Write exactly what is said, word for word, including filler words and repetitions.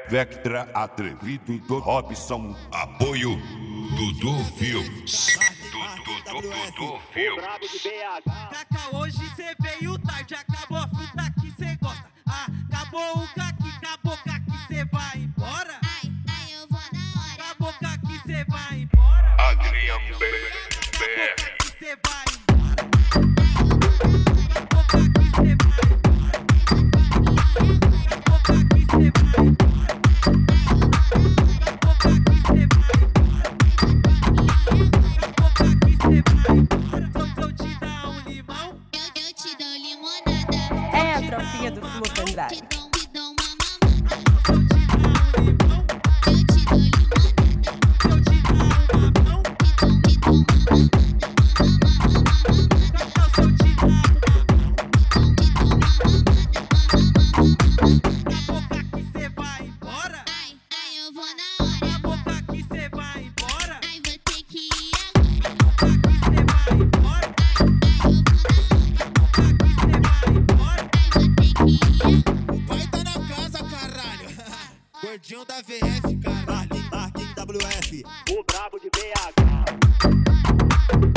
Vectra atrevido do Robson. Apoio Dudu Filmes. Dudu, Dudu, Dudu Filmes. Cacá, hoje cê veio tarde, acabou a fruta que cê gosta. Ah, acabou o caqui, acabou o caqui, cê vai embora? Ai, ai, eu vou na hora. Acabou o caqui, cê vai embora? Adrian B. Acabou o caqui, cê vai embora? Acabou o caqui, cê vai embora? Acabou o caqui, cê vai embora? Acabou o caqui, cê vai embora? Acabou o caqui, cê vai embora? Então eu te dar um limão? Eu, eu te dou limonada. É a tropinha do Flu Te Pendrive. dou, te dou uma mamada. Eu te dar um limão? Eu te dou limonada. Eu te dar uma mão? Te dou, te dou uma mamada. Cacau, se eu te dar uma mão? Te dou, te dou uma mamada. Acabou o caqui, cê vai embora? Ai, ai, eu vou na hora. Acabou o caqui, cê vai embora? Ai, vou ter que ir agora. Acabou o caqui, cê vai embora? Ai, ai, eu vou na hora. Acabou o caqui, cê vai embora? Ai, vou ter que ir agora. O pai tá na casa, caralho. Gordinho da V F, caralho. Marquinhos W F. O brabo de B H.